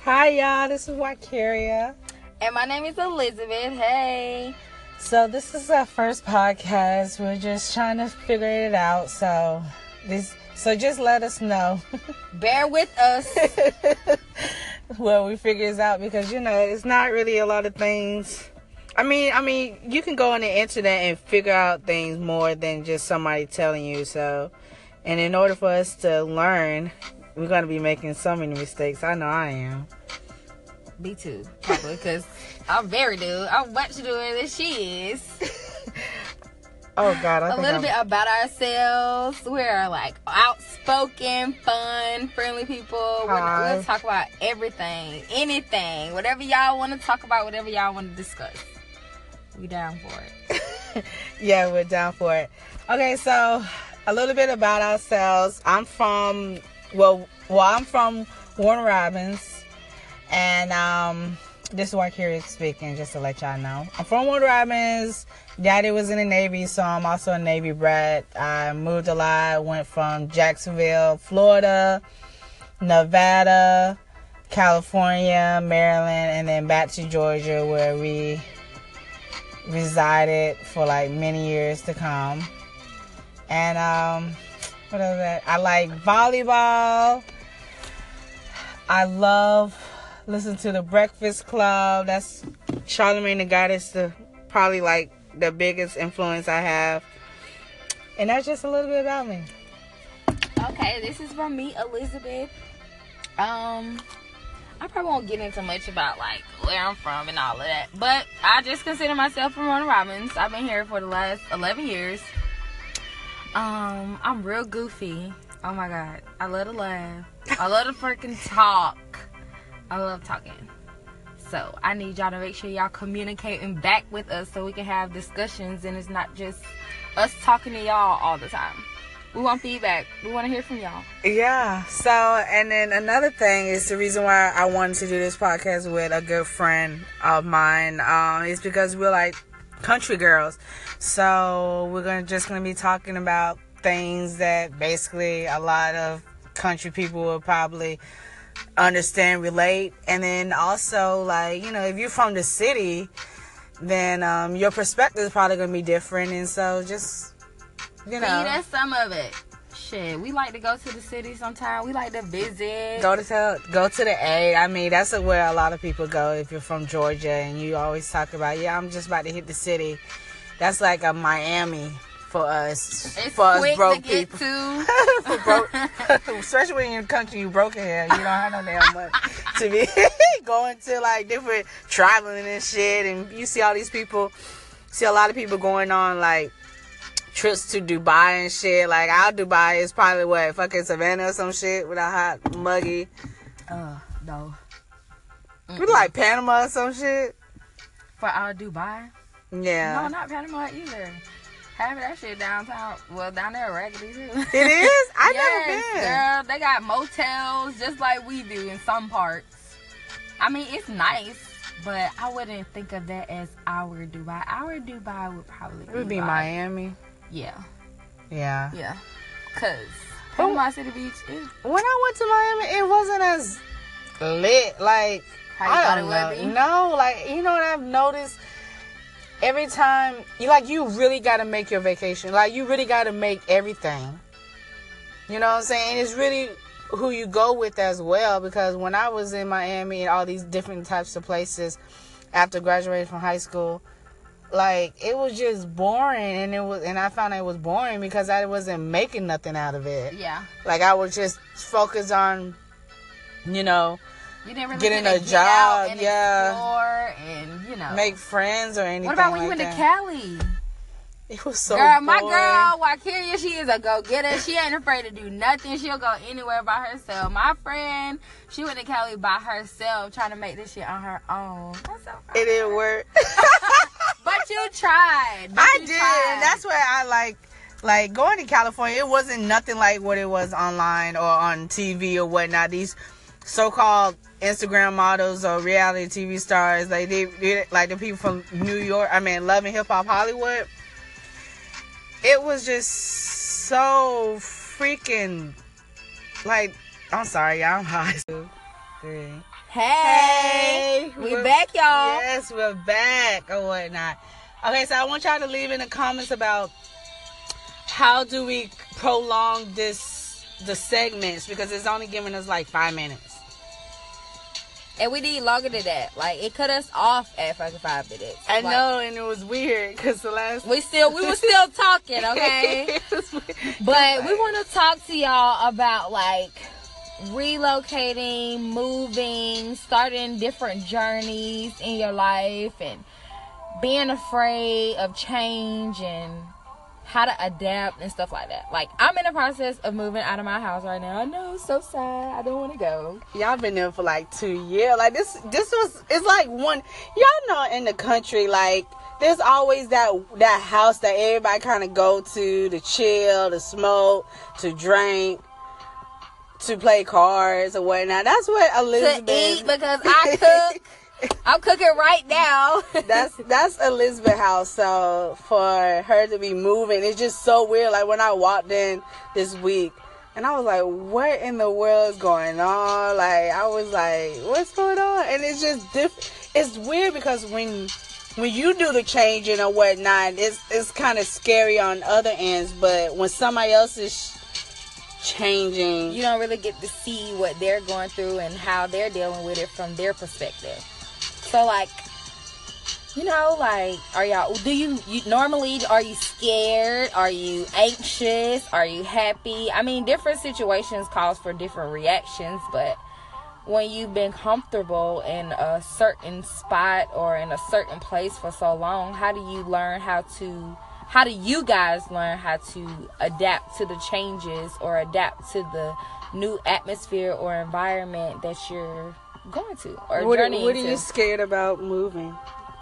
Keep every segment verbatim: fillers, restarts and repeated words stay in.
Hi, y'all. This is Wakaria. And my name is Elizabeth. Hey. So this is our first podcast. We're just trying to figure it out. So this, so just let us know. Bear with us. Well, we figure this out because, you know, it's not really a lot of things. I mean, I mean, you can go on the internet and figure out things more than just somebody telling you. So, and in order for us to learn, we're going to be making so many mistakes. I know I am. Me too, probably, because I'm very new. I'm much newer than she is. Oh, God. I a think little I'm... bit about ourselves. We're, like, outspoken, fun, friendly people. We're, we'll talk about everything, anything, whatever y'all want to talk about, whatever y'all want to discuss. We down for it. Yeah, we're down for it. Okay, so a little bit about ourselves. I'm from... Well, well, I'm from Warner Robins, and um, this is Wakaria speaking, just to let y'all know. I'm from Warner Robins. Daddy was in the Navy, so I'm also a Navy brat. I moved a lot. Went from Jacksonville, Florida, Nevada, California, Maryland, and then back to Georgia, where we resided for like many years to come. And um. What is that? I like volleyball. I love listening to the Breakfast Club. That's Charlamagne the God is the probably like the biggest influence I have. And that's just a little bit about me. Okay, this is from me, Elizabeth. Um, I probably won't get into much about like where I'm from and all of that. But I just consider myself from Warner Robins. I've been here for the last eleven years. Um, I'm real goofy. Oh my God. I love to laugh. I love to freaking talk. I love talking. So I need y'all to make sure y'all communicating back with us so we can have discussions and it's not just us talking to y'all all the time. We want feedback. We want to hear from y'all. Yeah. So, and then another thing is the reason why I wanted to do this podcast with a good friend of mine um, is because we're like country girls. So we're gonna just gonna be talking about things that basically a lot of country people will probably understand, relate, and then also like, you know, if you're from the city, then um, your perspective is probably gonna be different, and so just you know, See, that's some of it. Shit, we like to go to the city sometime. We like to visit. Go to go to the A. I mean, that's where a lot of people go if you're from Georgia, and you always talk about, yeah, I'm just about to hit the city. That's like a Miami for us. It's for quick us broke to get people. to. For broke, especially when you're in the country, you broke here. You don't have no damn money to be going to like different traveling and shit. And you see all these people, see a lot of people going on like trips to Dubai and shit. Like our Dubai is probably what, fucking Savannah or some shit with a hot muggy. Uh, no. We like Panama or some shit. For our Dubai? Yeah. No, not Panama either. Having that shit downtown. Well, down there, raggedy too. It is? I yes, never been. Girl, they got motels just like we do in some parts. I mean, it's nice, but I wouldn't think of that as our Dubai. Our Dubai would probably be It would be like, Miami. Yeah. Yeah. Yeah. Cause Panama City Beach is. When I went to Miami, it wasn't as lit. Like, How you I thought don't it know. would be? No, like, you know what I've noticed? Every time, you like, you really got to make your vacation. Like, you really got to make everything. You know what I'm saying? It's really who you go with as well. Because when I was in Miami and all these different types of places after graduating from high school, like, it was just boring. And it was, and I found it was boring because I wasn't making nothing out of it. Yeah. Like, I was just focused on, you know, You didn't really getting get a to get job, out and yeah. explore and, you know. make friends or anything. What about when like you went that. to Cali? It was so Girl, my boring. girl, Wakaria, she is a go-getter. She ain't afraid to do nothing. She'll go anywhere by herself. My friend, she went to Cali by herself, trying to make this shit on her own. That's so funny. It didn't work. But you tried. But I you did. tried. And that's where I like, like going to California. It wasn't nothing like what it was online or on T V or whatnot. These so-called Instagram models or reality T V stars, like they, they like the people from New York. I mean, Love and Hip Hop Hollywood. It was just so freaking, like, I'm sorry, y'all, I'm high. three. Hey, Hey, we we're- back, y'all. Yes, we're back or whatnot. Okay, so I want y'all to leave in the comments about how do we prolong this the segments, because it's only giving us like five minutes. And we need longer than that. Like, it cut us off at fucking five minutes. I Like, know, and it was weird because the last We still, we were still talking, okay? It was weird. But we want to talk to y'all about, like, relocating, moving, starting different journeys in your life, and being afraid of change and how to adapt and stuff like that. Like, I'm in the process of moving out of my house right now. I know, it's so sad. I don't want to go. Y'all been there for like two years. Like this, this was. It's like one. Y'all know, in the country, like there's always that that house that everybody kind of go to to chill, to smoke, to drink, to play cards or whatnot. That's what Elizabeth. To eat, because I cook. I'm cooking right now. that's that's Elizabeth's house. So for her to be moving, it's just so weird. Like when I walked in this week, and I was like, "What in the world is going on?" Like I was like, "What's going on?" And it's just different. It's weird because when when you do the changing or whatnot, it's it's kind of scary on other ends. But when somebody else is changing, You don't really get to see what they're going through and how they're dealing with it from their perspective. So, like, you know, like, are y'all, do you, you, normally, are you scared? Are you anxious? Are you happy? I mean, different situations cause for different reactions, but when you've been comfortable in a certain spot or in a certain place for so long, how do you learn how to, how do you guys learn how to adapt to the changes or adapt to the new atmosphere or environment that you're going to or what, journeying what are to? you scared about moving?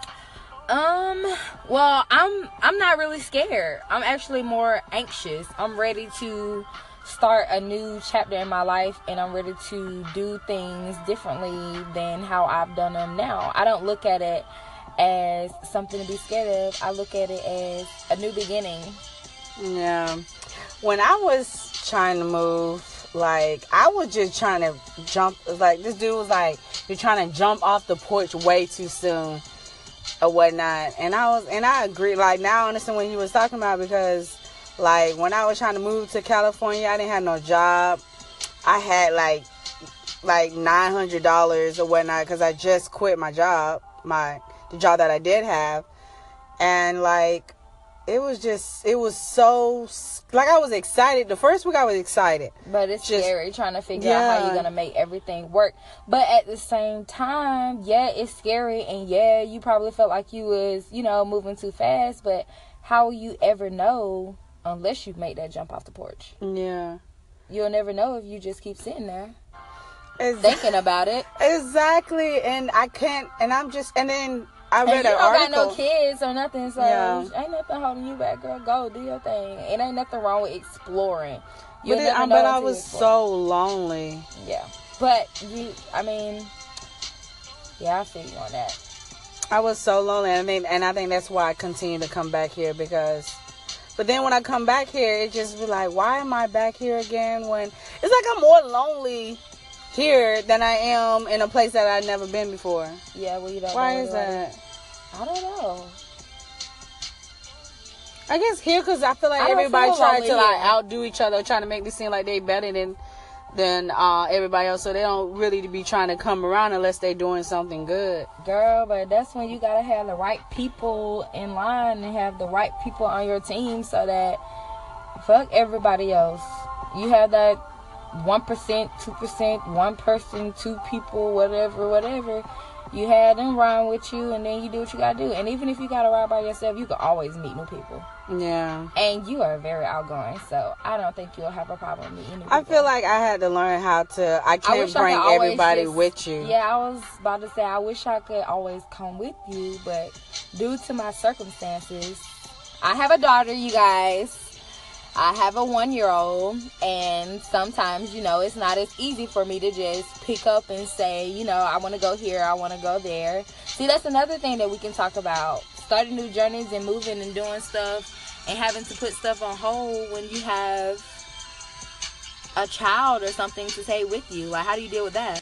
Um, well, I'm I'm not really scared. I'm actually more anxious. I'm ready to start a new chapter in my life, and I'm ready to do things differently than how I've done them now. I don't look at it as something to be scared of. I look at it as a new beginning. Yeah. When I was trying to move, like, I was just trying to jump. Like, this dude was like, "You're trying to jump off the porch way too soon," or whatnot. And I was, and I agree. Like, now I understand what he was talking about, because, like, when I was trying to move to California, I didn't have no job. I had, like, like nine hundred dollars or whatnot, because I just quit my job, my, the job that I did have. And, like, it was just, it was so, like, I was excited. The first week I was excited. But it's Just- scary trying to figure out how Yeah. you're going to make everything work. But at the same time, yeah, it's scary. And yeah, you probably felt like you was, you know, moving too fast. But how will you ever know unless you make that jump off the porch? Yeah. You'll never know if you just keep sitting there Ex- thinking about it. Exactly. And I can't, and I'm just, and then I And read you an don't article. got no kids or nothing, so Yeah. ain't nothing holding you back, girl. Go do your thing. It ain't nothing wrong with exploring. But, You'll it, never I, know but I until you was explore. so lonely. Yeah, but you, I mean, yeah, I feel you on that. I was so lonely, and I think, and I think that's why I continue to come back here, because. But then when I come back here, it just be like, why am I back here again? When it's like I'm more lonely here than I am in a place that I've never been before. Yeah, well, you don't. Why know is anybody. that? I don't know. I guess here, because I feel like I don't everybody feel trying lonely to like here. outdo each other, trying to make me seem like they better than than uh, everybody else, so they don't really be trying to come around unless they doing something good. Girl, but that's when you gotta have the right people in line and have the right people on your team, so that fuck everybody else. You have that one percent, two percent, one person, two people, whatever, whatever. You have them ride with you, and then you do what you gotta do. And even if you gotta ride by yourself, you can always meet new people. Yeah. And you are very outgoing, so I don't think you'll have a problem meeting new people. I feel like I had to learn how to. I can't wish I bring could always everybody just- with you. Yeah, I was about to say I wish I could always come with you, but due to my circumstances, I have a daughter, you guys. I have a one-year-old, and sometimes, you know, it's not as easy for me to just pick up and say, you know, I want to go here, I want to go there. See, that's another thing that we can talk about. Starting new journeys and moving and doing stuff and having to put stuff on hold when you have a child or something to take with you. Like, how do you deal with that?